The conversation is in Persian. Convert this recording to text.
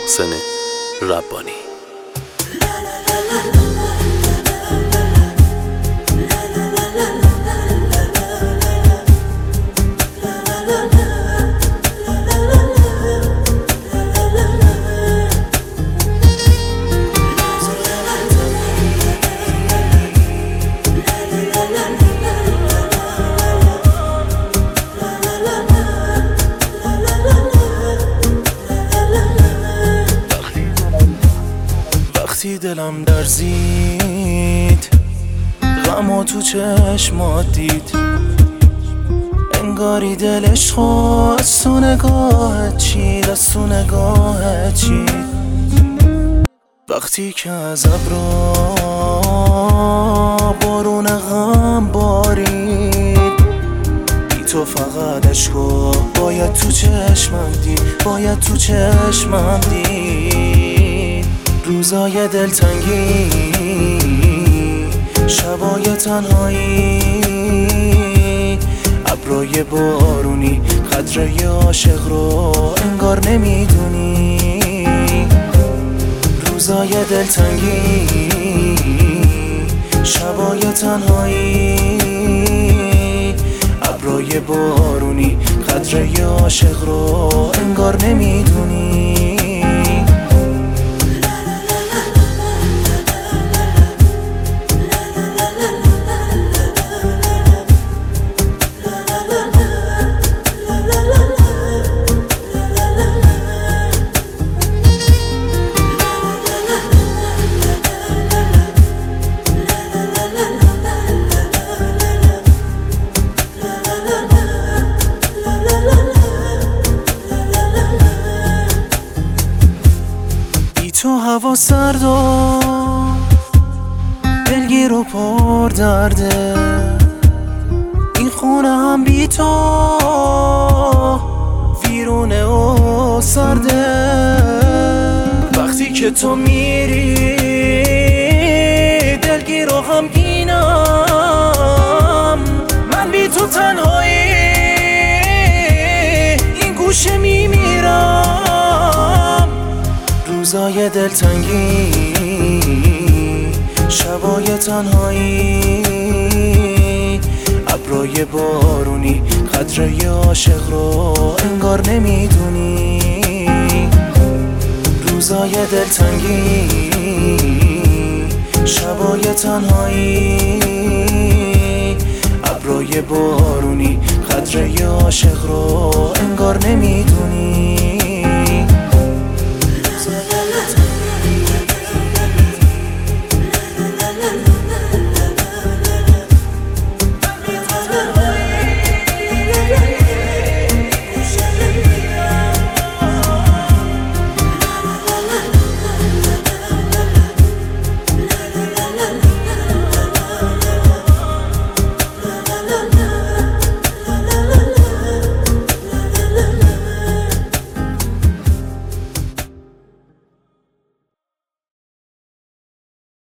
محسن ربانی. وقتی دلم درزید غمو تو چشمات دید، انگاری دلش خواست تو نگاهت چید، از تو نگاهت چید. وقتی که از ابرا بارون غم بارید، بی تو فقط عشقا باید تو چشمم دید، باید تو چشمم دید. روزای دلتنگی، شبای تنهایی، ابرای بارونی، قدر عاشق رو انگار نمیدونی. روزای دلتنگی، شبای تنهایی، ابرای بارونی، قدر عاشق رو انگار نمیدونی. تو هوا سرد و دلگیر و پر درده، این خونه هم بی تو ویرونه و سرده. وقتی که تو میری دلگیر و غمگینم، من بی تو تنهایی این گوشه میمیرم. روزای دلتنگی، شبای تنهایی، ابرای بارونی، قدر عاشق رو انگار نمیدونی. روزای دلتنگی، شبای تنهایی، ابرای بارونی، قدر عاشق رو انگار نمیدونی.